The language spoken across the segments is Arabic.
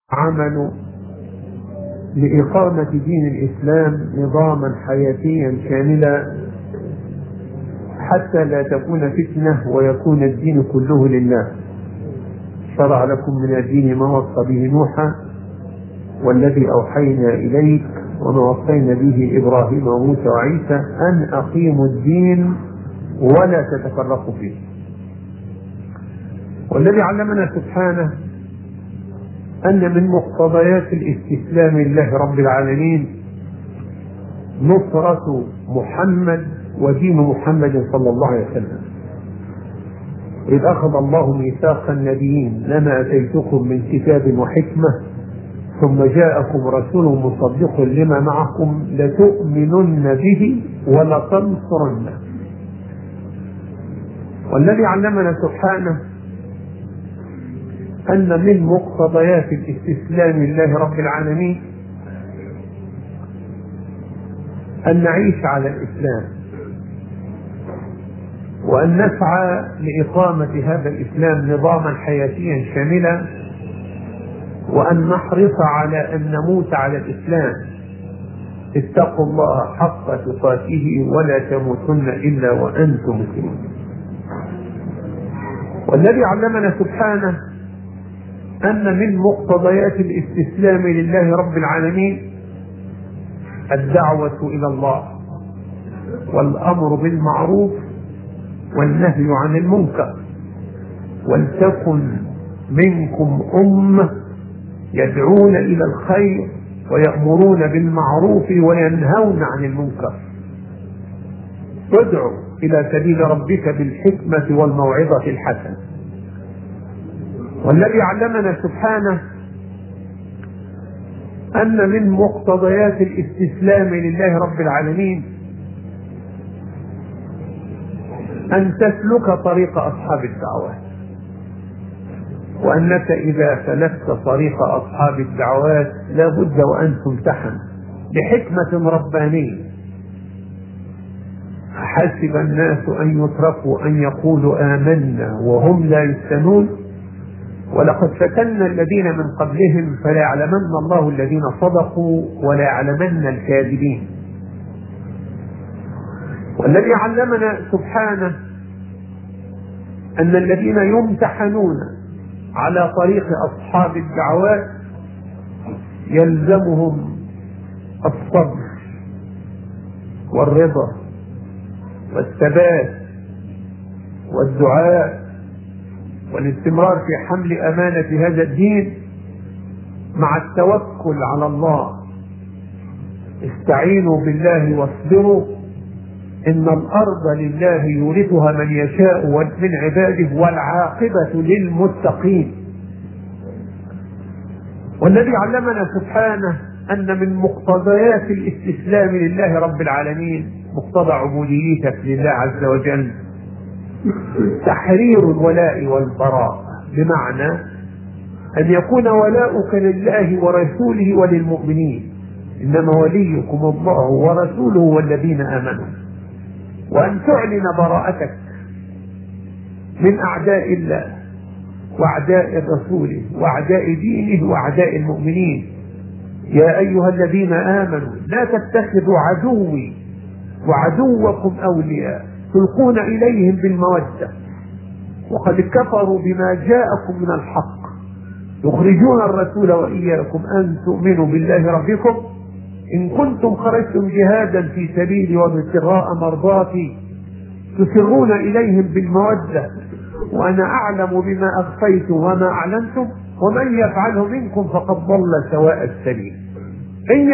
عملوا لإقامة دين الإسلام نظاما حياتيا كاملا حتى لا تكون فتنة ويكون الدين كله لله. شرع لكم من الدين ما وصى به نوحا والذي أوحينا إليك وما وصينا به إبراهيم وموسى وعيسى أن أقيموا الدين ولا تتفرقوا فيه. والذي علمنا سبحانه أن من مقتضيات الاستسلام لله رب العالمين نصرة محمد ودين محمد صلى الله عليه وسلم. إذ أخذ الله ميثاق النبيين لما أتيتكم من كتاب وحكمة ثم جاءكم رسول مصدق لما معكم لتؤمنن به ولتنصرنه. والذي علمنا سبحانه أن من مقتضيات الاستسلام لله رب العالمين أن نعيش على الإسلام وأن نسعى لإقامة هذا الإسلام نظاما حياتيا شاملا وأن نحرص على أن نموت على الإسلام. اتقوا الله حق تقاته ولا تموتن إلا وأنتم مسلمون. والذي علمنا سبحانه أن من مقتضيات الاستسلام لله رب العالمين الدعوة إلى الله والأمر بالمعروف والنهي عن المنكر، ولتكن منكم أمة يدعون إلى الخير ويأمرون بالمعروف وينهون عن المنكر. ادع إلى سبيل ربك بالحكمة والموعظة الحسنة. والذي علمنا سبحانه أن من مقتضيات الاستسلام لله رب العالمين أن تسلك طريق أصحاب الدعوات، وأنك إذا سلكت طريق أصحاب الدعوات لا بد وأن تمتحن بحكمة ربانية. حسب الناس أن يتركوا أن يقولوا آمنا وهم لا يفتنون ولقد فتنا الذين من قبلهم فليعلمن الله الذين صدقوا وليعلمن الكاذبين. والذي علمنا سبحانه أن الذين يمتحنون على طريق أصحاب الدعوات يلزمهم الصبر والرضا والثبات والدعاء والاستمرار في حمل أمانة هذا الدين مع التوكل على الله. استعينوا بالله واصبروا إن الأرض لله يورثها من يشاء من عباده والعاقبة للمتقين. والذي علمنا سبحانه أن من مقتضيات الاستسلام لله رب العالمين مقتضى عبوديتك لله عز وجل تحرير الولاء والبراء، بمعنى أن يكون ولاؤك لله ورسوله وللمؤمنين، إنما وليكم الله ورسوله والذين آمنوا، وأن تعلن براءتك من أعداء الله وأعداء رسوله وأعداء دينه وأعداء المؤمنين. يا أيها الذين آمنوا لا تتخذوا عدوي وعدوكم أولياء تلقون إليهم بالمودة وقد كفروا بما جاءكم من الحق يخرجون الرسول وإياكم أن تؤمنوا بالله ربكم إن كنتم خرجتم جهادا في سبيلي وابتغاء مرضاتي تسرون إليهم بالمودة وأنا أعلم بما أخفيتم وما أعلنتم ومن يفعله منكم فقد ضل سواء السبيل. إن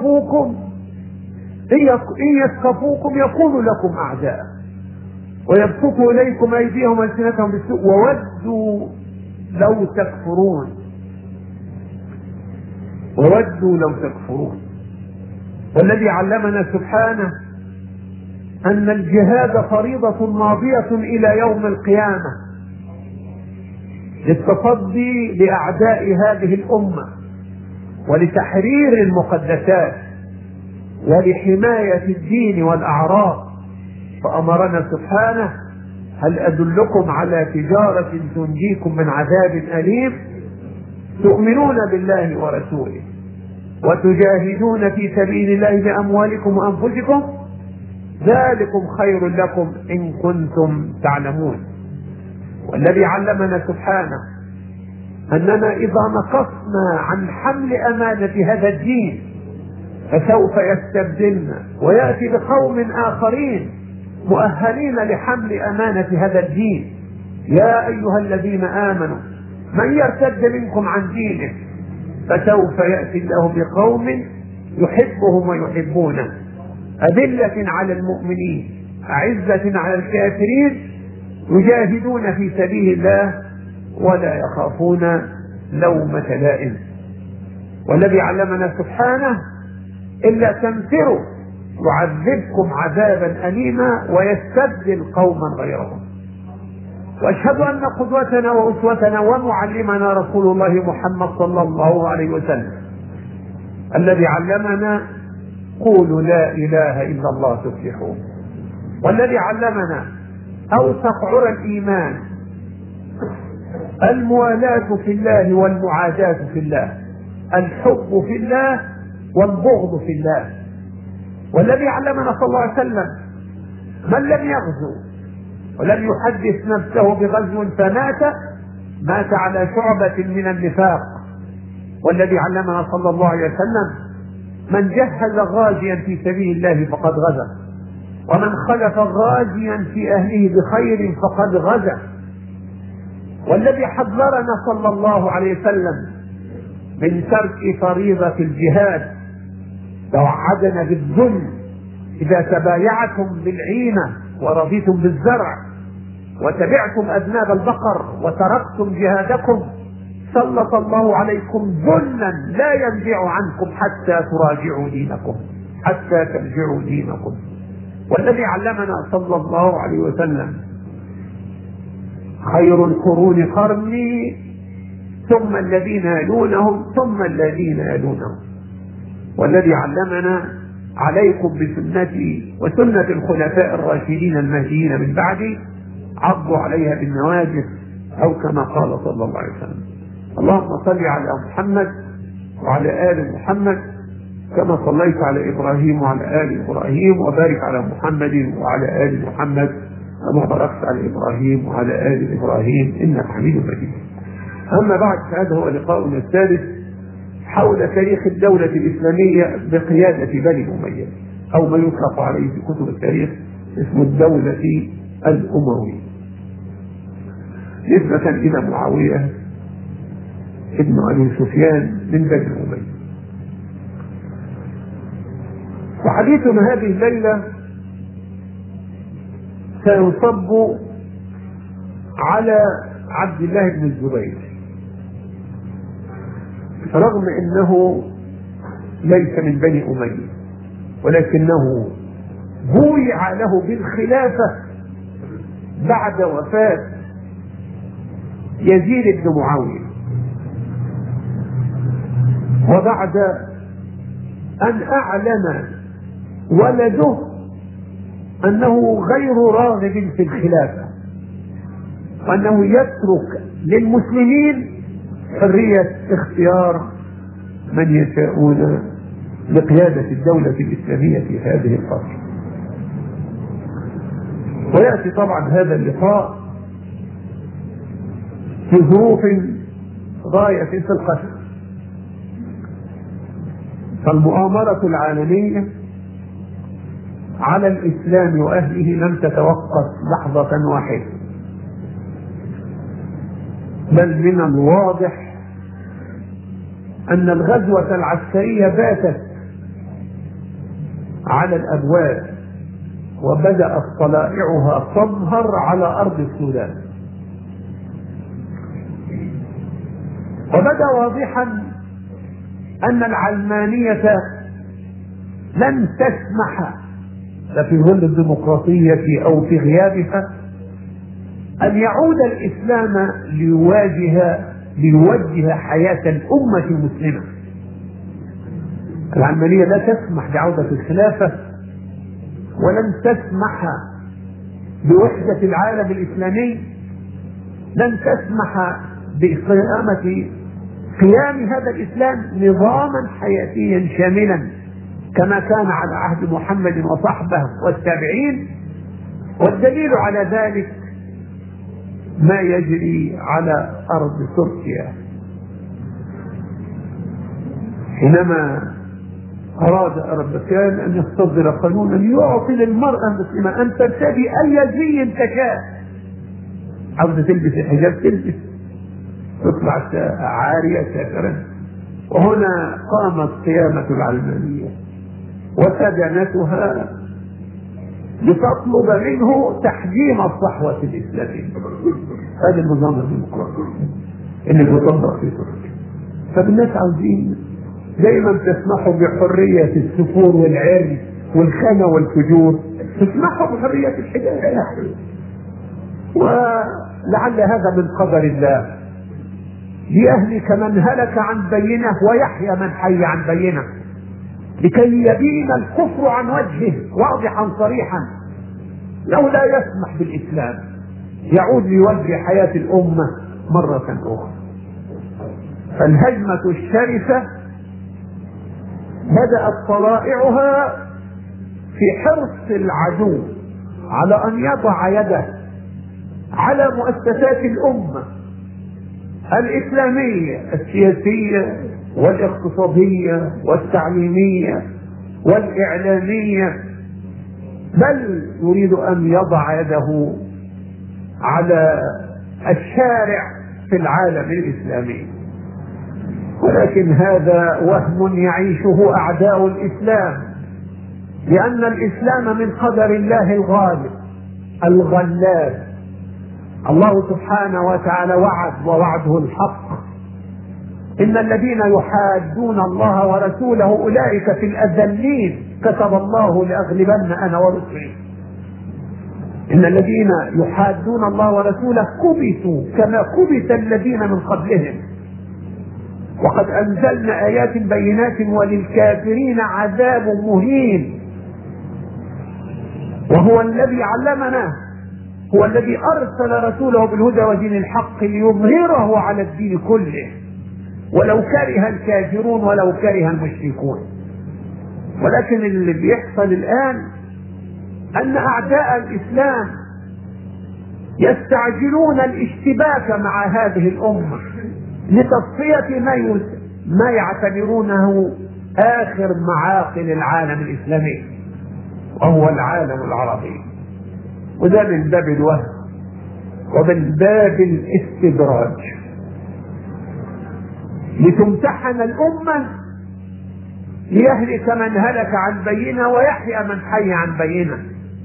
يثقفوكم يكونوا لكم أعداء ويبسطوا إليكم أيديهم وألسنتهم بالسوء وودوا لو تكفرون. والذي علمنا سبحانه أن الجهاد فريضة ماضية إلى يوم القيامة للتصدي لأعداء هذه الأمة ولتحرير المقدسات ولحماية الدين والأعراض. فأمرنا سبحانه هل أدلكم على تجارة تنجيكم من عذاب أليم تؤمنون بالله ورسوله وتجاهدون في سبيل الله بأموالكم وأنفسكم ذلكم خير لكم إن كنتم تعلمون. والذي علمنا سبحانه أننا إذا نقصنا عن حمل أمانة هذا الدين فسوف يستبدلنا ويأتي بقوم آخرين مؤهلين لحمل أمانة هذا الدين. يا أيها الذين آمنوا من يرتد منكم عن دينه فسوف يأتي الله بقوم يحبهم ويحبونه أذلة على المؤمنين أعزة على الكافرين يجاهدون في سبيل الله ولا يخافون لومة لائم. والذي علمنا سبحانه إلا تنفروا يعذبكم عذابا أليما ويستبدل قوما غيرهم. وأشهد أن قدوتنا وأسوتنا ومعلمنا رسول الله محمد صلى الله عليه وسلم الذي علمنا قولوا لا إله إلا الله تفلحون. والذي علمنا أوثق عرى الإيمان الموالاة في الله والمعاداة في الله، الحب في الله والبغض في الله. والذي علمنا صلى الله عليه وسلم من لم يغزو ولم يحدث نفسه بغزو مات على شعبة من النفاق. والذي علمنا صلى الله عليه وسلم من جهز غازيا في سبيل الله فقد غزا، ومن خلف غازيا في أهله بخير فقد غزا. والذي حذرنا صلى الله عليه وسلم من ترك فريضة الجهاد توعدنا بالذل إذا تبايعتم بالعينة ورضيتم بالزرع وتبعتم أذناب البقر وتركتم جهادكم سلط الله عليكم ذلا لا ينزع عنكم حتى تراجعوا دينكم، حتى ترجعوا دينكم. والذي علمنا صلى الله عليه وسلم خير القرون قرني ثم الذين يلونهم ثم الذين يلونهم. والذي علمنا عليكم بسنتي وسنة الخلفاء الراشدين المهديين من بعدي عضوا عليها بالنواجذ أو كما قال صلى الله عليه وسلم. اللهم صل على محمد وعلى آل محمد كما صليت على إبراهيم وعلى آل إبراهيم، وبارك على محمد وعلى آل محمد كما باركت على إبراهيم وعلى آل إبراهيم إنك حميد مجيد. أما بعد، فهذا هو لقاؤنا الثالث حول تاريخ الدولة الإسلامية بقيادة بني أمية، أو ما يطلق عليه في كتب التاريخ اسم الدولة الأموية، نسبة إلى معاوية ابن أبي سفيان من بني أمية. وحديثنا هذه الليلة سيصب على عبد الله بن الزبير، رغم أنه ليس من بني أمية ولكنه بويع له بالخلافة بعد وفاة يزيد بن معاوية، وبعد أن أعلن ولده أنه غير راغب في الخلافة، وأنه يترك للمسلمين حرية اختيار من يشاءون لقيادة الدولة الإسلامية في هذه الفترة. ويأتي طبعا هذا اللقاء في ظروف غاية في القسوة، فالمؤامرة العالمية على الإسلام وأهله لم تتوقف لحظة واحدة، بل من الواضح أن الغزوة العسكرية باتت على الأبواب وبدأت طلائعها تظهر على أرض السودان. وبدأ واضحا أن العلمانية لن تسمح لا في ظل الديمقراطية أو في غيابها أن يعود الإسلام ليوجه حياة الأمة المسلمة. العلمانية لا تسمح بعودة الخلافة، ولن تسمح بوحدة العالم الإسلامي، لن تسمح بإقامة قيام هذا الإسلام نظاما حياتيا شاملا كما كان على عهد محمد وصحبه والتابعين. والدليل على ذلك ما يجري على أرض تركيا حينما أراد أربكان أن يصدر قانونا يعطي للمرأة المسلمة أن ترتدي أي زي تشاء، عاوزة تلبس الحجاب تلبس، تطلع عارية سافرة. وهنا قامت قيامة العلمانية وسجنتها لتطلب منه تحجيم الصحوة الإسلامية. هذا النظام الديمقراطي اللي بيطبق في تركيا. فالناس عاوزين دائما تسمحوا بحرية السفور والعري والخنا والفجور، تسمحوا بحرية الحجاب، ولعل هذا من قدر الله ليهلك من هلك عن بينه ويحيى من حي عن بينه، لكي يبين الكفر عن وجهه واضحا صريحا. لو لا يسمح بالإسلام يعود لوجه حياة الأمة مرة أخرى. فالهجمة الشرسة بدأت طلائعها في حرص العدو على أن يضع يده على مؤسسات الأمة الإسلامية السياسية والاقتصادية والتعليمية والإعلامية، بل يريد أن يضع يده على الشارع في العالم الإسلامي. ولكن هذا وهم يعيشه أعداء الإسلام، لأن الإسلام من قدر الله الغالب الغلاب. الله سبحانه وتعالى وعد ووعده الحق: إن الذين يحادون الله ورسوله أولئك في الأذلين كتب الله لأغلبن أنا ورسلي. إن الذين يحادون الله ورسوله كبتوا كما كبت الذين من قبلهم وقد أنزلنا آيات بينات وللكافرين عذاب مهين. وهو الذي علمنا، هو الذي أرسل رسوله بالهدى ودين الحق ليظهره على الدين كله ولو كره الكافرون ولو كره المشركون. ولكن اللي بيحصل الآن أن أعداء الإسلام يستعجلون الاشتباك مع هذه الأمة لتصفية ما يعتبرونه آخر معاقل العالم الإسلامي وهو العالم العربي. وده من باب الوهم ومن باب الاستدراج لتمتحن الأمة ليهلك من هلك عن بينه ويحيى من حي عن بينه،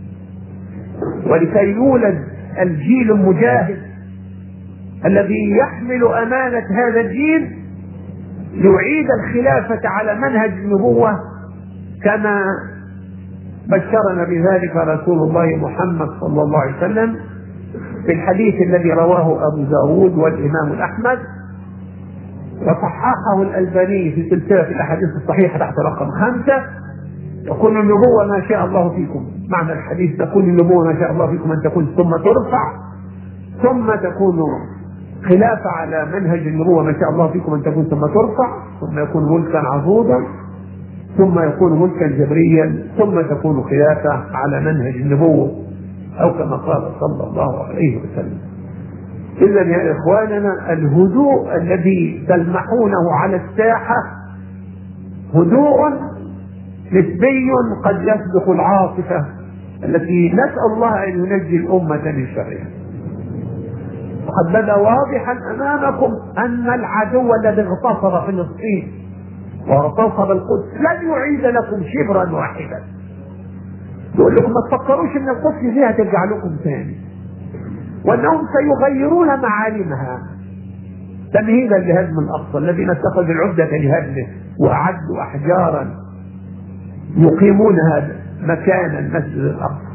ولكي يولد الجيل المجاهد الذي يحمل أمانة هذا الجيل ليعيد الخلافة على منهج النبوة كما بشرنا بذلك رسول الله محمد صلى الله عليه وسلم في الحديث الذي رواه أبو داود والإمام أحمد وصححه الألباني في سلسلة الأحاديث الصحيحة تحت رقم 5: تكون النبوة ما شاء الله فيكم. معنى الحديث: تكون النبوة ما شاء الله فيكم أن تكون ثم ترفع، ثم تكون خلافة على منهج النبوة ما شاء الله فيكم أن تكون ثم ترفع، ثم يكون ملكا عضوضا، ثم يكون ملكا جبريا، ثم تكون خلافة على منهج النبوة أو كما قال صلى الله عليه وسلم. إذا يا إخواننا الهدوء الذي تلمحونه على الساحة هدوء نسبي قد يسبق العاصفة التي نسأل الله أن ينجي الأمة من شرها. وقد بدا واضحا أمامكم أن العدو الذي اغتصب فلسطين واغتصب القدس لن يعيد لكم شبرا واحدا. يقول لكم ما تفكروش ان القدس دي هترجع لكم ثاني، وانهم سيغيرون معالمها تمهيدا لهدم الاقصى الذين اتخذوا العدة لهدمه واعدوا احجارا يقيمونها مكان المسجد الاقصى.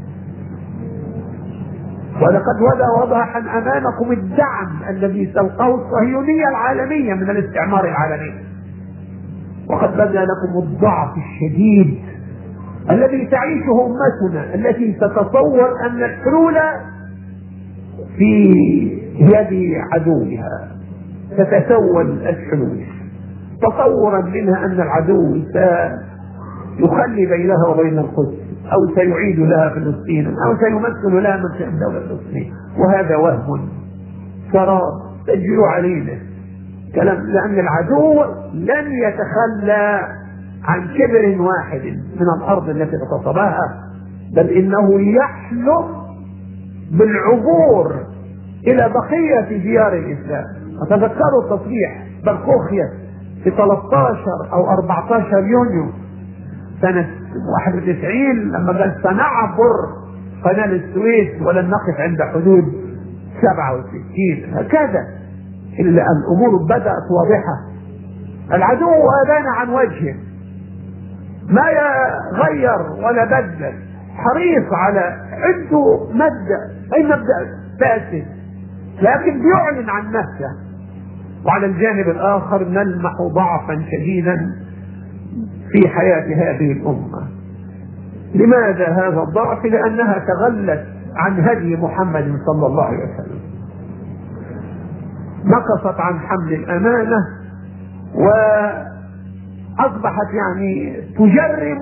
ولقد وضح امامكم الدعم الذي تلقاه الصهيونية العالمية من الاستعمار العالمي. وقد بدا لكم الضعف الشديد الذي تعيشه أمتنا التي تتصور أن الحلول في يد عدوها. تتسول الحلول، تصورا منها أن العدو سيخلي بينها وبين القدس، أو سيعيد لها فلسطين، أو سيمثل لها منشأ الدولة الفلسطينية. وهذا وهم سراب تجري علينا كلام، لأن العدو لن يتخلى عن كبر واحد من الأرض التي اغتصبها، بل إنه يحلم بالعبور إلى بقية ديار الإسلام. وتذكروا تصريح بركوخيا في 13 أو 14 يونيو سنة 91 لما قال سنعبر قناة السويس ولن نقف عند حدود 67. هكذا الأمور بدأت واضحة. العدو أبان عن وجهه، ما يغير ولا بدل، حريص على عنده مبدأ فاسد، لكن بيعلن عن نفسه. وعلى الجانب الآخر نلمح ضعفا شديدا في حياة هذه الأمة. لماذا هذا الضعف؟ لأنها تغلت عن هدي محمد صلى الله عليه وسلم، نقصت عن حمل الأمانة، وأصبحت يعني تجرم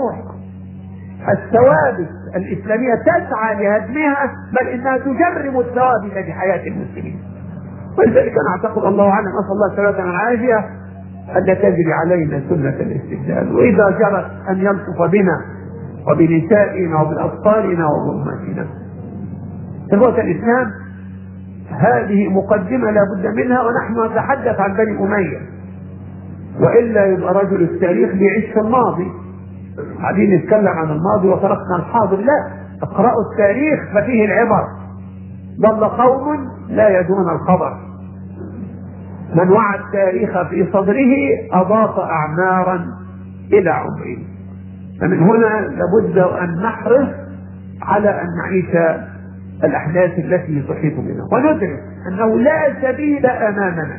الثوابت الإسلامية، تسعى لهدمها، بل إنها تجرم الثوابت في حياة المسلمين. ولذلك أنا أعتقد الله أعلم، أسأل الله السلامة والعافية أن لا تجري علينا سنة الاستبدال، وإذا جرت أن يلطف بنا وبنسائنا وبأطفالنا وأمهاتنا. إخوة الإسلام، هذه مقدمة لا بد منها، ونحن نتحدث عن بني أمية، وإلا يبقى رجل التاريخ بيعيش في الماضي، قاعدين نتكلم عن الماضي وتركنا الحاضر. لا، اقرأوا التاريخ ففيه العبر. ضل قوم لا يدون الخبر، من وعى التاريخ في صدره أضاف أعمارا إلى عمره. فمن هنا لابد أن نحرص على أن نعيش الأحداث التي تحيط بنا، وندرك أنه لا سبيل أمامنا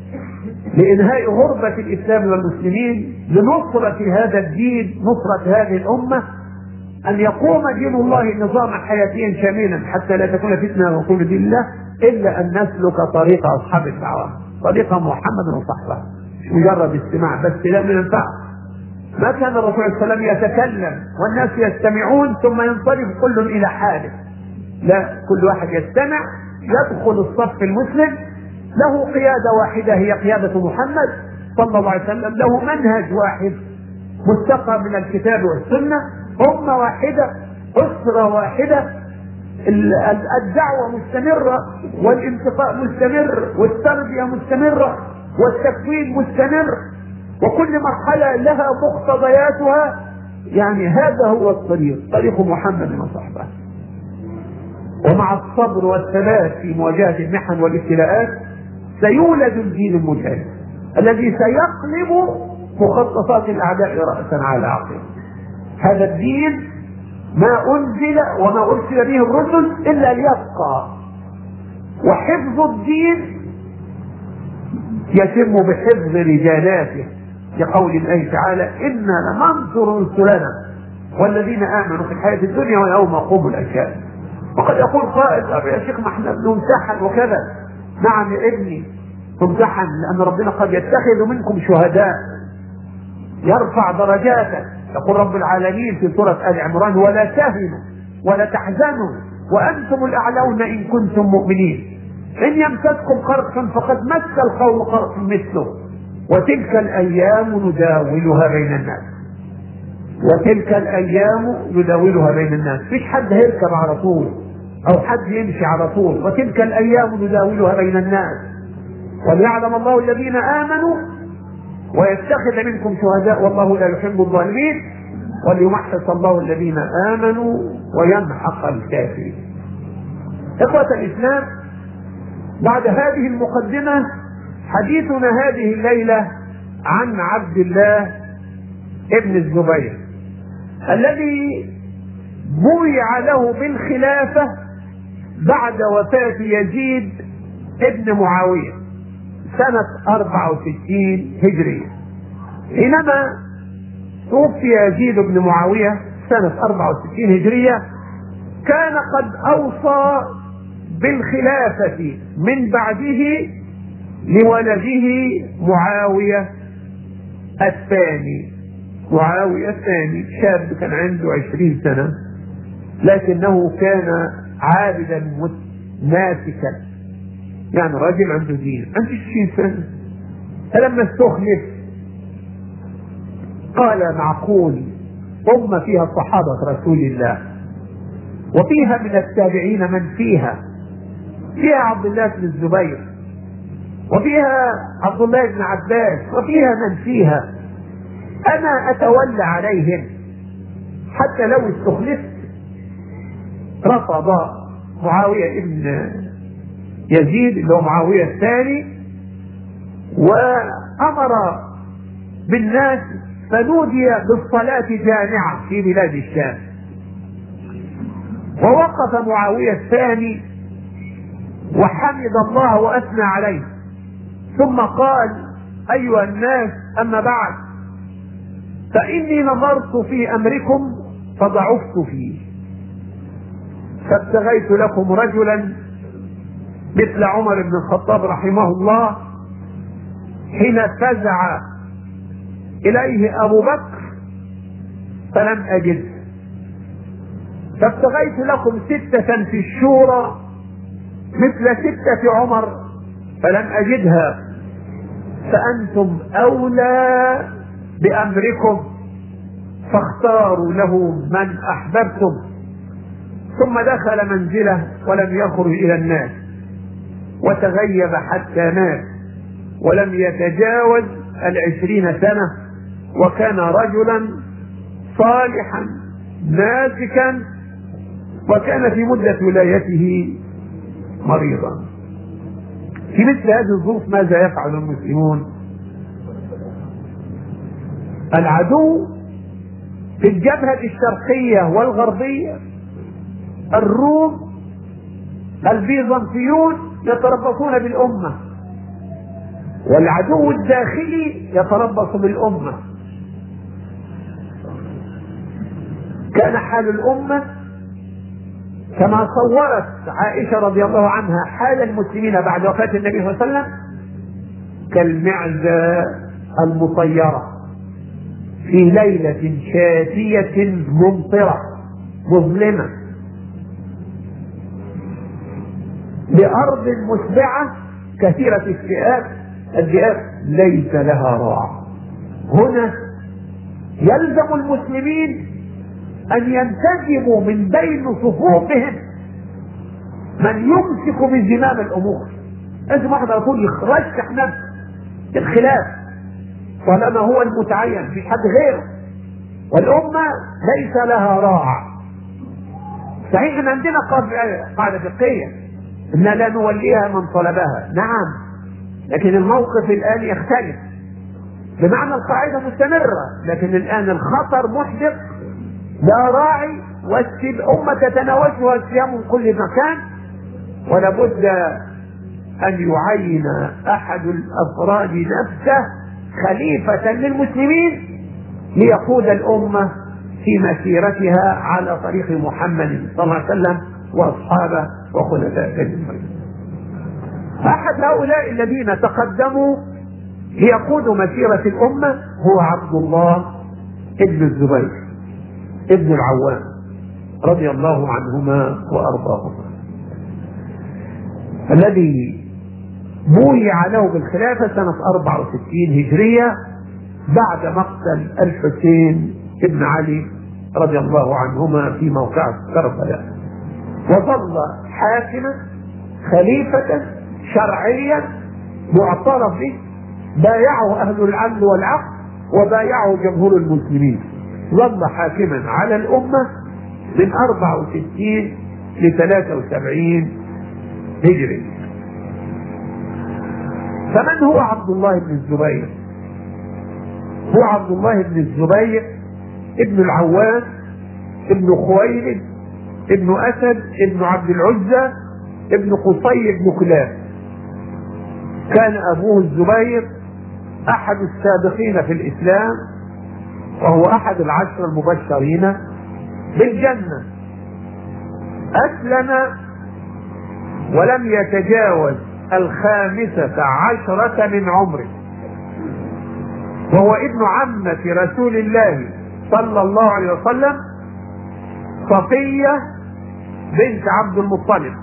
لإنهاء غربة الإسلام والمسلمين، لنصرة هذا الدين، نصرة هذه الأمة، أن يقوم دين الله نظاما حياتيا شاملا حتى لا تكون فتنة وقوم دين الله، إلا أن نسلك طريق أصحاب الدعوة، طريق محمد وصحبه، مش مجرد استماع بس، لا من ينفع. ما كان الرسول صلى الله عليه وسلم يتكلم والناس يستمعون ثم ينصرف كل إلى حاله، لا، كل واحد يستمع، يدخل الصف المسلم، له قيادة واحدة هي قيادة محمد صلى الله عليه وسلم، له منهج واحد مستقى من الكتاب والسنة، أمة واحدة، أسرة واحدة، الدعوة مستمرة، والانتقاء مستمر، والتربية مستمرة، والتكوين مستمر، وكل مرحلة لها مقتضياتها. يعني هذا هو الطريق، طريق محمد وصحبه. ومع الصبر والثبات في مواجهة المحن والابتلاءات سيولد الدين المجاهد الذي سيقلب مخططات الأعداء رأسا على عقب. هذا الدين ما أنزل وما أرسل به الرسل إلا ليبقى، وحفظ الدين يتم بحفظ رجالاته، لقول الله تعالى: إنا لننصر رسلنا والذين آمنوا في الحياة الدنيا ويوم يقوم الأشهاد. وقد يقول قائل: يا شيخ ما احنا بنمتحن وكذا. نعم يا ابني، تمتحن، لأن ربنا قد يتخذ منكم شهداء، يرفع درجاتك. يقول رب العالمين في سورة آل عمران: ولا تهنوا ولا تحزنوا وأنتم الأعلون إن كنتم مؤمنين، إن يمسسكم قرح فقد مس القوم قرح مثله، وتلك الأيام نداولها بين الناس. وتلك الأيام نداولها بين الناس، فيش حد هيركب على طول أو حد يمشي على طول. وتلك الأيام نداولها بين الناس وليعلم الله الذين آمنوا ويتخذ منكم شهداء والله لا يحب الظالمين وليمحص الله الذين آمنوا ويمحق الكافرين. إخوة الإسلام، بعد هذه المقدمة حديثنا هذه الليلة عن عبد الله ابن الزبير الذي بويع له بالخلافة بعد وفاة يزيد ابن معاوية سنة 64 هجرية. حينما توفي يزيد بن معاوية سنة 64 هجرية كان قد أوصى بالخلافة من بعده لولده معاوية الثاني. معاوية الثاني شاب كان عنده 20 سنة، لكنه كان عابدا ناسكا، يعني رجل عنده دين، عنده 20 سنة. فلما استخلف قال معقول أمة فيها صحابة رسول الله، وفيها من التابعين من فيها عبد الله بن الزبير، وفيها عبد الله بن عباس، وفيها من فيها، أنا أتولى عليهم حتى لو استخلفت. رفض معاوية ابن يزيد اللي هو معاوية الثاني، وأمر بالناس، فنودي بالصلاة جامعة في بلاد الشام. ووقف معاوية الثاني وحمد الله وأثنى عليه، ثم قال: أيها الناس، أما بعد، فإني نظرت في أمركم فضعفت فيه، فابتغيت لكم رجلا مثل عمر بن الخطاب رحمه الله حين فزع إليه أبو بكر فلم أجد، فابتغيت لكم 6 في الشورى مثل 6 عمر فلم أجدها، فأنتم أولى بأمركم، فاختاروا له من أحببتم. ثم دخل منزله ولم يخرج إلى الناس، وتغيب حتى مات، ولم يتجاوز 20 سنة، وكان رجلا صالحا ناسكا، وكان في مدة ولايته مريضا. في مثل هذه الظروف ماذا يفعل المسلمون؟ العدو في الجبهة الشرقية والغربية، الروم البيزنطيون يتربصون بالأمة، والعدو الداخلي يتربص بالأمة. كان حال الأمة كما صورت عائشة رضي الله عنها حال المسلمين بعد وفاة النبي صلى الله عليه وسلم كالمعزة المطيرة في ليلة شاتية ممطرة مظلمة بأرض مشبعة كثيرة الذئاب ليس لها راع. هنا يلزم المسلمين أن ينتجبوا من بين صفوفهم من يمسك بزمام الأمور. لازم واحد على طول يرشح نفسه الخلاف طالما هو المتعين، مفيش حد غيره، والأمة ليس لها راع. صحيح ان عندنا قاعدة فقهية ان لا نوليها من طلبها، نعم، لكن الموقف الآن يختلف، بمعنى القاعدة مستمرة، لكن الآن الخطر محدق، لا راعي، والأمة تتناوشها الصيام من كل مكان، ولا بد أن يعين أحد الأفراد نفسه خليفة للمسلمين ليقود الأمة في مسيرتها على طريق محمد صلى الله عليه وسلم وأصحابه وخلفائه المسلمين. أحد هؤلاء الذين تقدموا ليقود مسيرة الأمة هو عبد الله ابن الزبير ابن العوام رضي الله عنهما وأرضاهما، الذي بويع له بالخلافة سنة 64 هجرية بعد مقتل الحسين ابن علي رضي الله عنهما في موقعة كربلاء، وظل حاكما خليفة شرعيا معترف به، بايعه أهل العدل والعقل وبايعه جمهور المسلمين، ظل حاكما على الأمة من 64 ل 73 هجري. فمن هو عبد الله بن الزبير؟ هو عبد الله بن الزبير ابن العوام ابن خويلد ابن أسد ابن عبد العزى ابن قصي ابن كلاب. كان أبوه الزبير أحد السابقين في الإسلام، وهو أحد العشر المبشرين بالجنة. أسلم ولم يتجاوز 15 من عمره، وهو ابن عمة رسول الله صلى الله عليه وسلم صفية بنت عبد المطلب.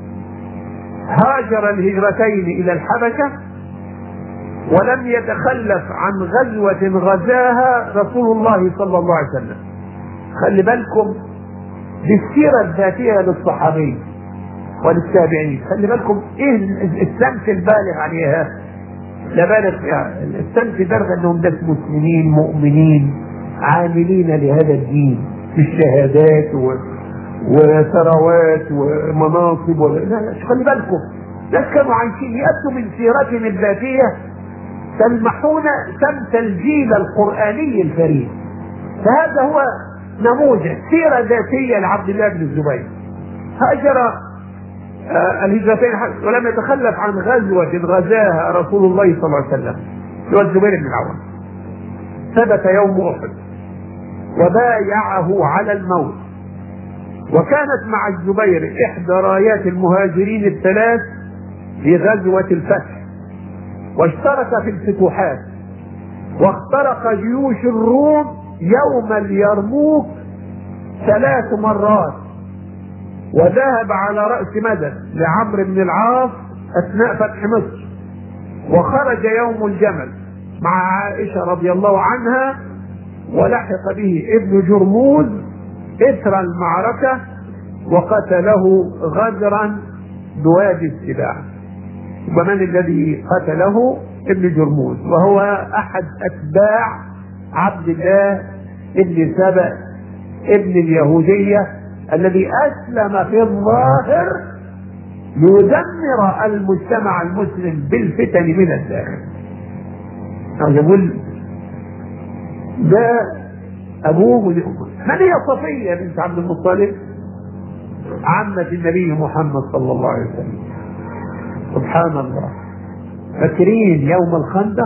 هاجر الهجرتين إلى الحبشة، ولم يتخلف عن غزوة غزاها رسول الله صلى الله عليه وسلم. خلي بالكم بالسيرة الذاتية للصحابي وللتابعين، خلي بالكم ايه السمت البالغ عليها، لا بالغ فيها السمت البالغ انهم ناس مسلمين مؤمنين عاملين لهذا الدين بالشهادات وثروات ومناصب لا خلي بالكم ناس كانوا عايشين يأتوا من سيرتهم الذاتية تلمحون سمت الجيل القرآني الكريم. فهذا هو نموذج سيرة ذاتية لعبد الله بن الزبير. هاجر الهجرتين ولم يتخلف عن غزوة غزاها رسول الله صلى الله عليه وسلم، هو الزبير بن العوام. ثبت يوم أحد وبايعه على الموت، وكانت مع الزبير إحدى رايات المهاجرين الثلاث في غزوة الفتح، واشترك في الفتوحات، واخترق جيوش الروم يوم اليرموك 3 مرات، وذهب على رأس مدد لعمرو بن العاص أثناء فتح مصر، وخرج يوم الجمل مع عائشة رضي الله عنها، ولحق به ابن جرموز إثر المعركة وقتله غدرا بوادي السباع. ومن الذي قتله؟ ابن جرموز، وهو أحد أتباع عبد الله ابن سبأ ابن اليهودية الذي أسلم في الظاهر ليدمر المجتمع المسلم بالفتن من الداخل. يقول ده أبوه ولأمه. من هي صفية بنت عبد المطلب؟ عمة النبي محمد صلى الله عليه وسلم. سبحان الله. فاكرين يوم الخندق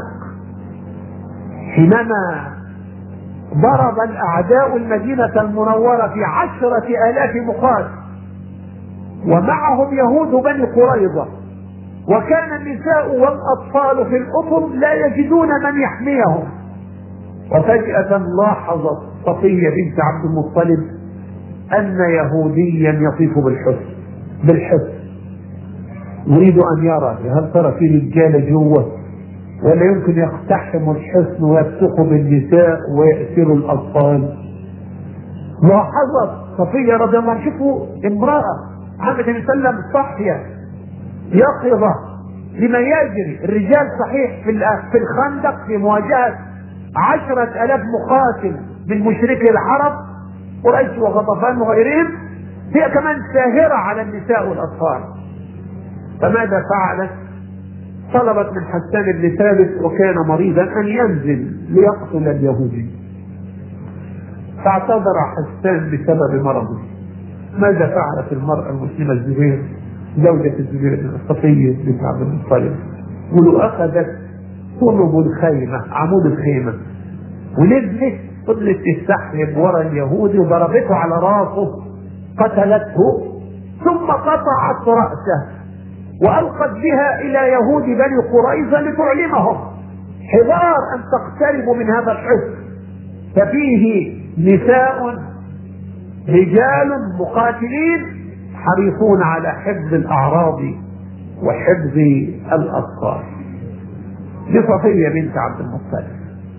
حينما ضرب الأعداء المدينة المنورة في 10,000 مقاتل، ومعهم يهود بني قريظة، وكان النساء والأطفال في الأطر لا يجدون من يحميهم. وفجأة لاحظت صفية بنت عبد المطلب أن يهوديا يطيف بالحصن يريد أن يرى هل ترى في رجال جوه ولا يمكن يقتحموا الحصن ويفتقوا بالنساء ويأسروا الأطفال. لاحظت صفية رضي الله عنها، شوفوا امرأة عمد النبي صلى الله عليه وسلم صحية يقظة لما يجري. الرجال صحيح في الخندق في مواجهة 10,000 مقاتل من مشركي العرب قريش وغطفان وغيرهم، هي كمان ساهرة على النساء والأطفال. فماذا فعلت؟ طلبت من حسان بن ثابت وكان مريضا أن ينزل ليقتل اليهودي، فاعتذر حسان بسبب مرضه. ماذا فعلت المرأة المسلمة الزبير زوجة الزبير بن صفية بنت عبد المطلب؟ ولو أخذت طلب الخيمة عمود الخيمة ونزلت فضلت تستحرب ورا اليهودي وضربته على راسه قتلته، ثم قطعت رأسه وألقت بها إلى يهود بني قريظة لتعلمهم حذار أن تقتربوا من هذا الحصن، ففيه نساء رجال مقاتلين حريصون على حفظ الأعراض وحفظ الأطفال. لصفية بنت عبد المطلب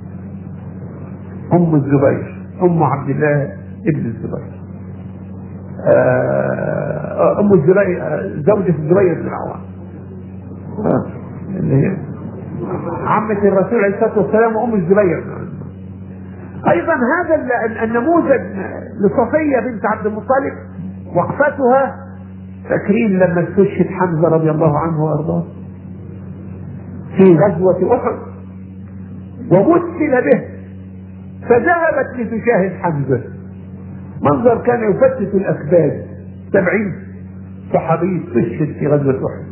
أم الزبير أم عبد الله ابن الزبير أم الزبير زوجة الزبير بن العوام اللي هي عمة الرسول عليه الصلاة والسلام وأم الزبير. أيضا هذا النموذج لصفية بنت عبد المطلب وقفتها، فاكرين لما استشهد حمزة رضي الله عنه وأرضاه في غزوة أحد ومثل به، فذهبت لتشاهد حمزة. منظر كان يفتت الأكباد، 70 صحابي استشهد في غزوة أحد،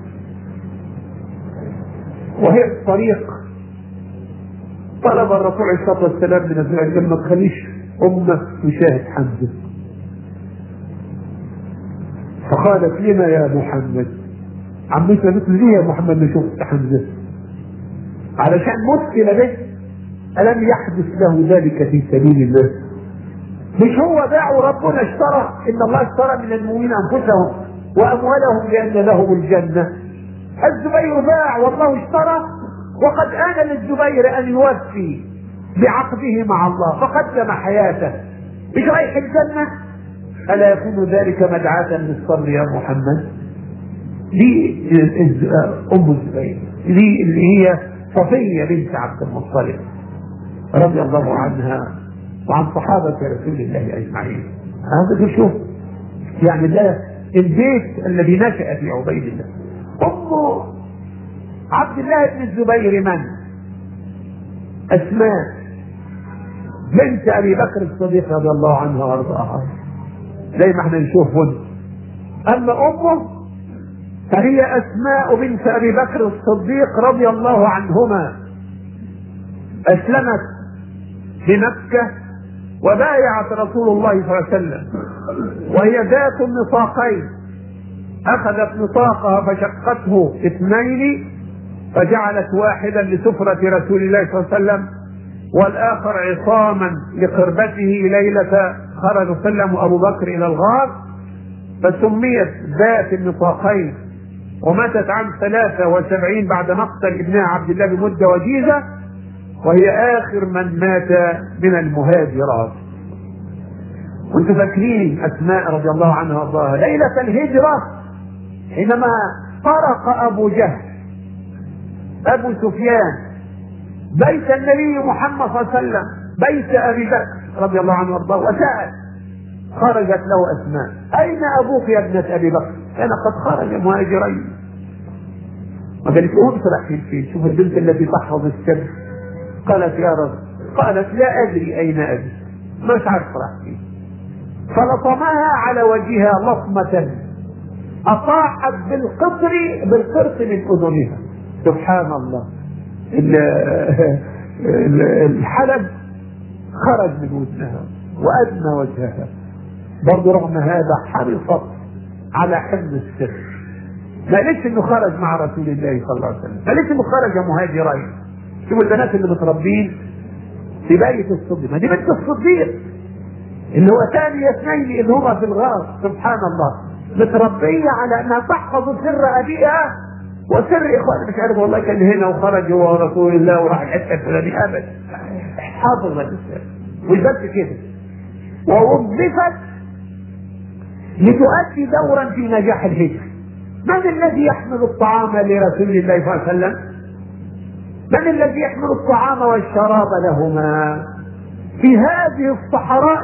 وهي في الطريق طلب الرسول عليه الصلاة والسلام من الزوج لما تخليش أمك تشاهد حمزة، فقالت لما يا محمد؟ عمته قالت له ليه يا محمد ما شفت حمزه؟ علشان مثل به. ألم يحدث له ذلك في سبيل الله؟ مش هو باع وربنا اشترى؟ إن الله اشترى من المؤمنين أنفسهم وأموالهم بأن لهم الجنة. الزبير باع والله اشترى، وقد آن للزبير أن يوفي بعقده مع الله فقدم حياته. مش رايح الجنة؟ ألا يكون ذلك مدعاة للصبر يا محمد؟ دي أم الزبير، دي اللي هي صفية بنت عبد المطلب رضي الله عنها وعن صحابة رسول الله أجمعين. هذا تشوف يعني ده البيت الذي نشأ في عبيد الله. أم عبد الله بن الزبير من؟ أسماء بنت أبي بكر الصديق رضي الله عنها وارضاها، زي ما احنا نشوف هنا. أما أمه فهي أسماء بنت أبي بكر الصديق رضي الله عنهما، أسلمت بمكة وبايعت رسول الله صلى الله عليه وسلم، وهي ذات النطاقين، أخذت نطاقها فشقته اثنين فجعلت واحدا لسفرة رسول الله صلى الله عليه وسلم والآخر عصاما لقربته ليلة خرج وسلم أبو بكر إلى الغار، فسميت ذات النطاقين. وماتت عام 73 بعد مقتل ابنها عبد الله بمدة وجيزة، وهي آخر من مات من المهاجرات. وانتم فاكرين أسماء رضي الله عنها وارضاها ليلة الهجرة حينما طرق أبو جهل أبو سفيان بيت النبي محمد صلى الله عليه وسلم، بيت أبي بكر رضي الله عنه وارضاه، وسأل، خرجت له أسماء: أين أبوك يا ابنة أبي بكر؟ كان قد خرج مهاجرين. ما قالت له راح فين؟ شوف البنت التي تحفظ السر. قالت: يا رب. قالت: لا أدري أين أبي، مش عارف راح فين. فلطمها على وجهها لطمة أطاحت بالقرط من أذنها. سبحان الله، الحلب خرج من وجهها وأدنى وجهها. برضو رغم هذا حرصت على حفظ السر. ما قالتش انه خرج مع رسول الله صلى الله عليه وسلم، ما قالتش انه خرج مهاجرين. شوفوا البنات اللي متربين في بيت الصديق، ما دي بنت الصديق اللي هو ثاني اثنين اللي هما في الغار. سبحان الله، متربيه على انها تحفظ سر ابيها وسر اخوانها. مش عارف والله كان هنا وخرج هو رسول الله وراح الحته الفلانيه، ابدا حافظت السر. مش بس كده، ووظفت لتؤدي دورا في نجاح الهجرة. من الذي يحمل الطعام لرسول الله صلى الله عليه وسلم؟ من الذي يحمل الطعام والشراب لهما في هذه الصحراء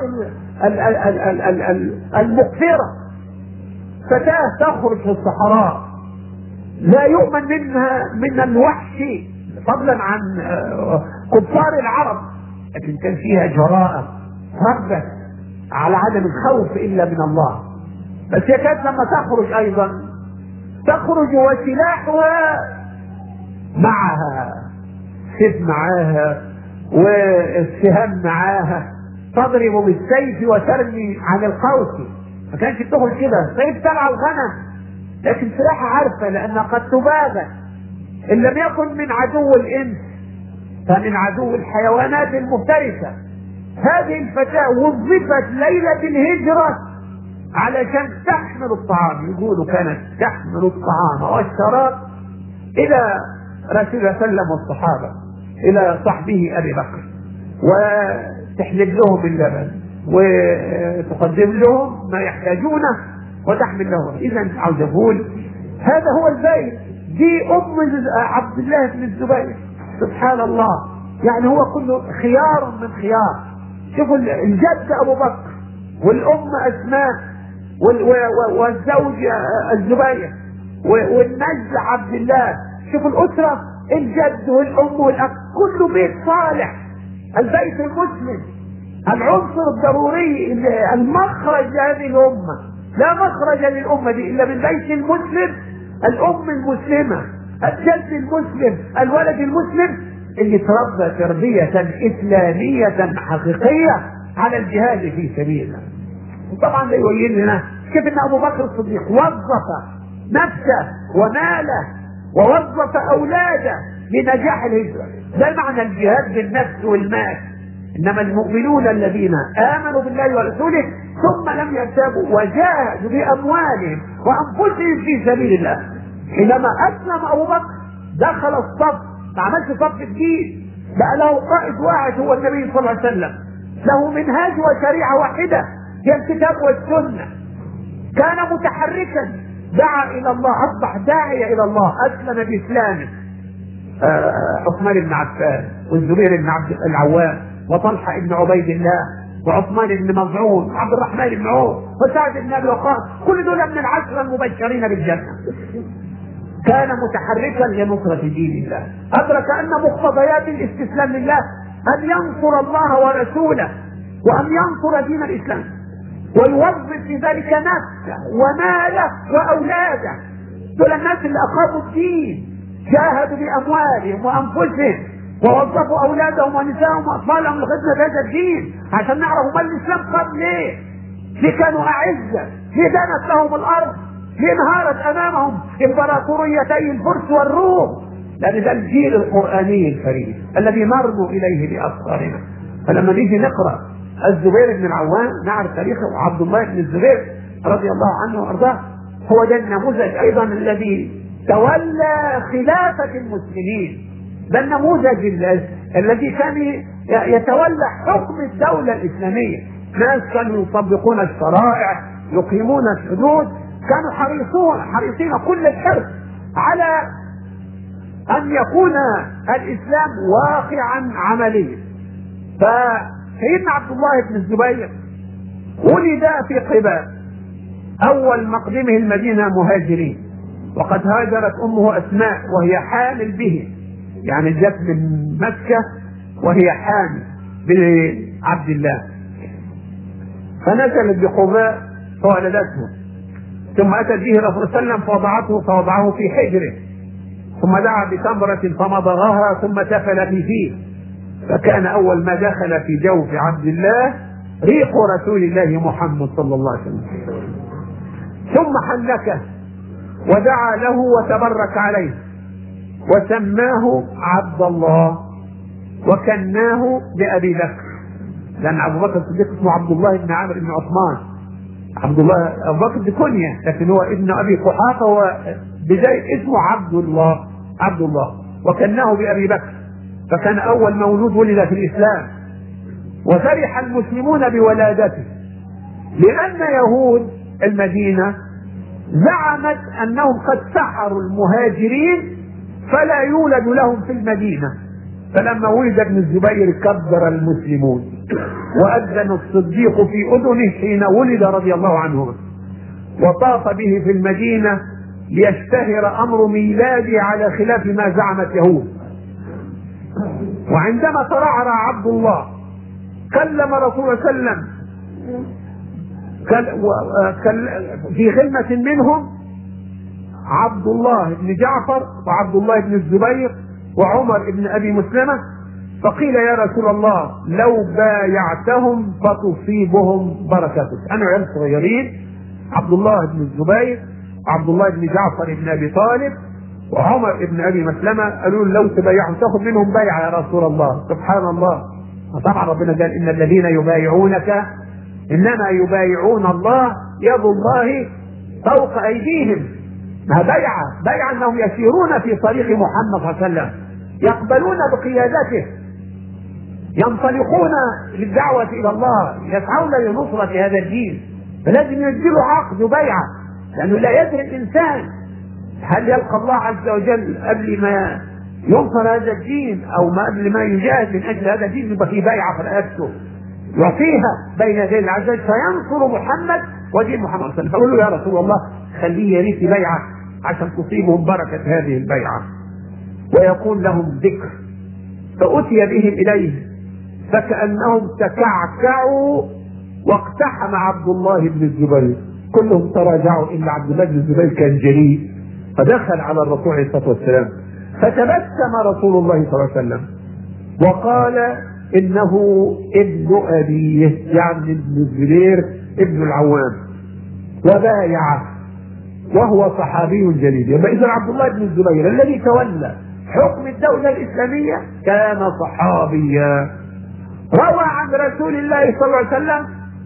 المقفرة؟ فتاة تخرج في الصحراء لا يؤمن منها من الوحش فضلا عن كفار العرب، لكن كان فيها جراءة ربت على عدم الخوف إلا من الله. بس هي كانت لما تخرج أيضا تخرج وسلاحها معها، سيف معاها والسهام معاها، تضرب بالسيف وترمي عن القوس. ما كانش بتخرج كده سيف تبع الغنم، لكن سلاحها عارفة لأنها قد تبادل. إن لم يكن من عدو الإنس فمن عدو الحيوانات المفترسة. هذه الفتاة وظفت ليلة الهجرة علشان تحمل الطعام، يقولوا كانت تحمل الطعام والشراب إلى رسول الله صلى الله عليه وسلم والصحابة، إلى صحبه أبي بكر، وتحلب لهم اللبن وتقدم لهم ما يحتاجونه وتحمل لهم. إذا عاوز أقول هذا هو البيت. دي أم عبد الله بن الزبير. سبحان الله، يعني هو كله خيار من خيار. شوفوا الجد أبو بكر والأم أسماء والزوج الزبير والنجد عبد الله. شوفوا الأسرة، الجد والأم والأخ، كله بيت صالح. البيت المسلم العنصر الضروري، المخرج لهذه الأمة. لا مخرج للأمة دي إلا من بيت المسلم، الأم المسلمة، الجد المسلم، الولد المسلم اللي تربى تربية إسلامية حقيقية على الجهاد في سبيل الله. وطبعا ده يبين لنا كيف ان ابو بكر الصديق وظف نفسه وماله ووظف أولاده لنجاح الهجرة. ده معنى الجهاد بالنفس والمال. إنما المؤمنون الذين آمنوا بالله ورسوله ثم لم يرتابوا وجاهدوا بأموالهم وأنفسهم في سبيل الله. حينما أسلم أبو بكر دخل الصف، ما عملش صف جديد، بقى له قائد واحد هو النبي صلى الله عليه وسلم، له منهاج وشريعة واحدة هي الكتاب والسنة. كان متحركا، دعا إلى الله، أصبح داعية إلى الله، أسلم بإسلامه عثمان بن عفان والزبير بن عبد العوام وطلحة بن عبيد الله وعثمان بن مظعون وعبد الرحمن بن عوف وسعد بن أبي وقاص، كل دول من العشرة المبشرين بالجنة. كان متحركا لنصرة دين الله، أدرك أن مقتضيات الاستسلام لله أن ينصر الله ورسوله وأن ينصر دين الإسلام، ويوظف في ذلك نفسه وماله وأولاده. دول الناس اللي أقاموا الدين، جاهدوا بأموالهم وأنفسهم ووظفوا أولادهم ونسائهم وأطفالهم لخدمة هذا الدين، عشان نعرف ما الإسلام قام ليه. ليه كانوا أعزة؟ ليه دانت لهم الأرض؟ ليه انهارت أمامهم إمبراطوريتي الفرس والروم؟ لأن ده الجيل القرآني الكريم الذي نرجو إليه بأبصارنا. فلما نيجي نقرأ الزبير بن العوام نعرف تاريخه، وعبد الله بن الزبير رضي الله عنه وأرضاه هو ده النموذج أيضا الذي تولى خلافة المسلمين. ده النموذج الذي كان يتولى حكم الدولة الإسلامية. ناس كانوا يطبقون الشرائع، يقيمون الحدود، كانوا حريصين كل الحرص على أن يكون الإسلام واقعا عمليا. فسيدنا عبد الله بن الزبير ولد في قباء، أول مقدمه المدينة مهاجرين، وقد هاجرت أمه أسماء وهي حامل به، يعني جت من مكة وهي حامل بعبد الله، فنزلت بقباء فولدته، ثم أتت به الرسول صلى الله عليه وسلم فوضعه في حجره، ثم دعا بتمرة فمضغها ثم تفل في فيه، فكان أول ما دخل في جوف عبد الله ريق رسول الله محمد صلى الله عليه وسلم، ثم حنكه ودعا له وتبرك عليه وسماه عبد الله وكناه بأبي بكر، لأن أبو بكر الصديق اسمه عبد الله بن عامر بن عثمان. عبد الله أبو بكر بكنية، لكن هو ابن أبي قحافة وبداية اسمه عبد الله وكناه بأبي بكر، فكان أول مولود ولد في الإسلام. وفرح المسلمون بولادته، لأن يهود المدينة زعمت أنهم قد سحروا المهاجرين فلا يولد لهم في المدينة. فلما ولد ابن الزبير كبر المسلمون، وأذن الصديق في أذنه حين ولد رضي الله عنه، وطاف به في المدينة ليشتهر أمر ميلاده على خلاف ما زعمت يهود. وعندما ترعرع عبد الله كلم رسول الله صلى الله عليه وسلم في خدمة منهم عبد الله بن جعفر وعبد الله بن الزبير وعمر بن أبي مسلمة، فقيل يا رسول الله لو بايعتهم فتصيبهم بركتك. أنا عيال صغيرين، عبد الله بن الزبير وعبد الله بن جعفر بن أبي طالب وعمر بن أبي مسلمة، قالوا لو تبايعهم تاخذ منهم بيعة يا رسول الله. سبحان الله. طبعا ربنا قال إن الذين يبايعونك إنما يبايعون الله يد الله فوق أيديهم. ما بيعة أنهم يسيرون في طريق محمد صلى الله عليه وسلم، يقبلون بقيادته، ينطلقون للدعوة إلى الله، يسعون لنصرة هذا الدين، فلازم يجدلوا عقد وبيعة، لأنه لا يدري الإنسان هل يلقى الله عز وجل قبل ما ينصر هذا الدين أو ما قبل ما يجاهد من أجل هذا الدين. يبقى في بيعة في رقبته يعطيها بين يدي الله عز وجل فينصر محمد ودين محمد صلى الله عليه وسلم. فقول له يا رسول الله خليه يريد بيعة عشان تصيبهم بركة هذه البيعة ويكون لهم ذكر. فأتي بهم إليه فكأنهم تكعكعوا واقتحم عبد الله بن الزبير، كلهم تراجعوا إلا عبد الله بن الزبير كان جريء فدخل على الرسول عليه الصلاة والسلام، فتبسم رسول الله صلى الله عليه وسلم وقال إنه ابن أبيه، يعني ابن الزبير ابن العوام، وبايعه وهو صحابي جليل. يبقى إذا عبد الله بن الزبير الذي تولى حكم الدولة الإسلامية كان صحابيا. روى عن رسول الله صلى الله عليه وسلم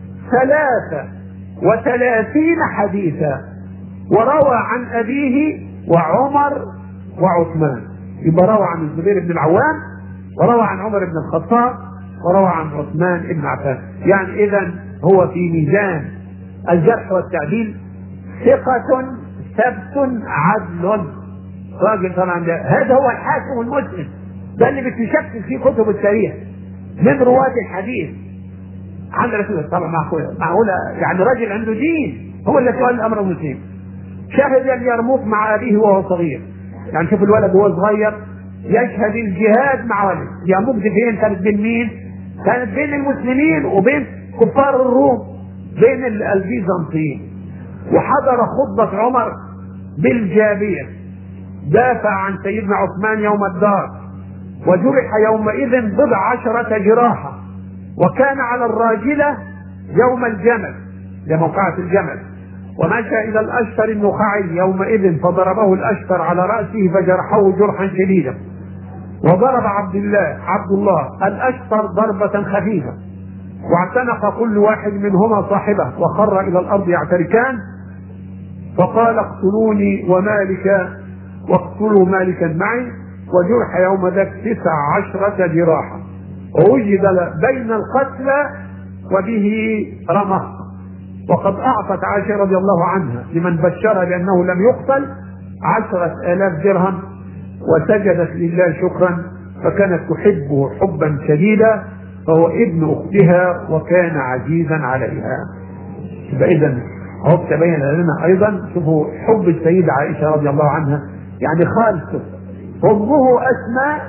33 حديثا، وروى عن أبيه وعمر وعثمان. يبقى روى عن الزبير بن العوام، وروى عن عمر بن الخطاب، وروى عن عثمان بن عفان. يعني إذا هو في ميزان الجرح والتعديل ثقة ثبت عدل راجل. طبعا هذا هو الحاكم المسلم، ده اللي بتشكل فيه كتب التاريخ من رواة الحديث عن رسول الله. طبعا معقولة يعني راجل عنده دين هو اللي تولى امر المسلمين. شهد اليرموك مع ابيه وهو صغير. يعني شوف الولد وهو صغير يشهد الجهاد مع والده. اليرموك دي فين؟ كانت بين مين؟ كانت بين المسلمين وبين كفار الروم، بين البيزنطيين. وحضر خطبة عمر بالجابية، دافع عن سيدنا عثمان يوم الدار، وجرح يومئذ 19 جراحة، وكان على الراجلة يوم الجمل لموقعة الجمل، ومشى إلى الأشتر النخعي يومئذ فضربه الأشتر على رأسه فجرحه جرحا شديدا، وضرب عبد الله الأشتر ضربة خفيفة، واعتنق كل واحد منهما صاحبه وخر إلى الأرض يعتركان، فقال اقتلوني ومالك واقتلوا مالكا معي، وجرح يوم ذاك 19 جراحة، ووجد بين القتلى وبه رمق. وقد أعطت عائشة رضي الله عنها لمن بشرها بأنه لم يقتل 10,000 درهم، وسجدت لله شكرا، فكانت تحبه حبا شديدا، فهو ابن أختها وكان عزيزا عليها. فإذا هو تبين لنا أيضا شوفوا حب السيدة عائشة رضي الله عنها، يعني خالته أمه أسماء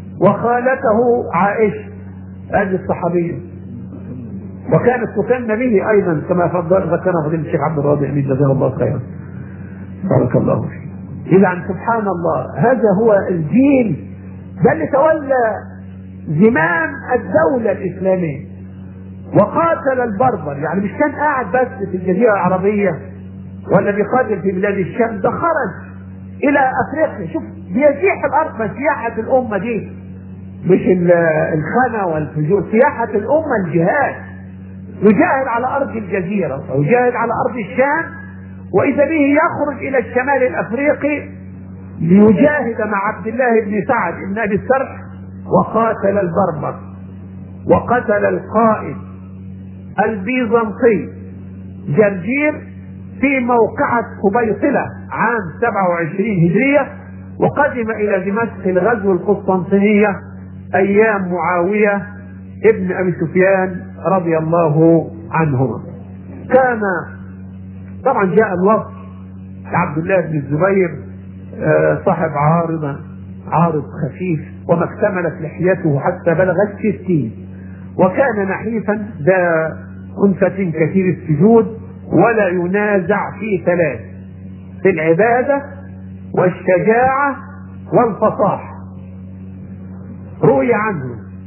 وخالته عائشة، هذه الصحابية، وكانت تكن به أيضا كما ذكرنا فضيلة الشيخ عبد الراضي حميد جزاه الله خيرا. بارك الله فيه. إذا سبحان الله هذا هو الجيل ده اللي تولى زمام الدولة الإسلامية وقاتل البربر. يعني مش كان قاعد بس في الجزيرة العربية ولا بيقاتل في بلاد الشام، ده خرج إلى أفريقيا. شوف بيسيح الأرض، سياحة الأمة دي مش الخنا والفجور، سياحة الأمة الجهاد. يجاهد على أرض الجزيرة ويجاهد على أرض الشام، وإذا به يخرج إلى الشمال الأفريقي ليجاهد مع عبد الله بن سعد بن أبي السرح، وقاتل البربر وقتل القائد البيزنطي جرجير في موقعة قبيصلة عام 27 هجرية، وقدم إلى دمشق الغزو القسطنطينية أيام معاوية ابن أبي سفيان رضي الله عنهما. كان طبعا جاء الوقت عبد الله بن الزبير صاحب عارض خفيف، وما اكتملت لحيته حتى بلغت 60، وكان نحيفا ذا أنفة كثير السجود، ولا ينازع في 3: في العبادة والشجاعة والفصاحة. روي عنه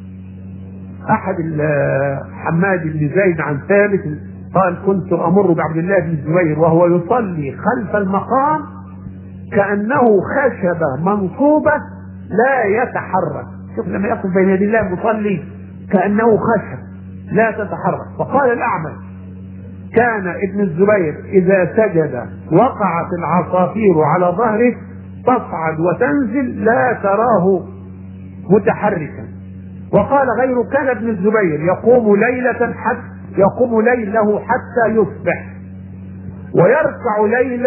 أحد حماد بن زيد عن ثابت قال: كنت أمر بعبد الله بن الزبير وهو يصلي خلف المقام كأنه خشبة منصوبة لا يتحرك. شوف لما يقف بين يدي الله مصلي كأنه خشب لا تتحرك. فقال الأعمش: كان ابن الزبير إذا سجد وقعت العصافير على ظهره تصعد وتنزل لا تراه متحركا. وقال غيره: كان ابن الزبير يقوم ليله حتى يصبح، ويركع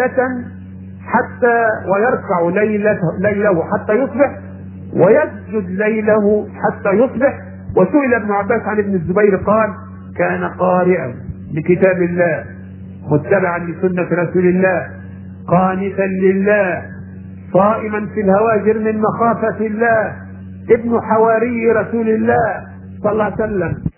ليله حتى يصبح، ويسجد ليله حتى يصبح. وسئل ابن عباس عن ابن الزبير قال: كان قارئا لكتاب الله متبعا لسنة رسول الله قانتا لله صائما في الهواجر من مخافة الله ابن حواري رسول الله صلى الله عليه وسلم.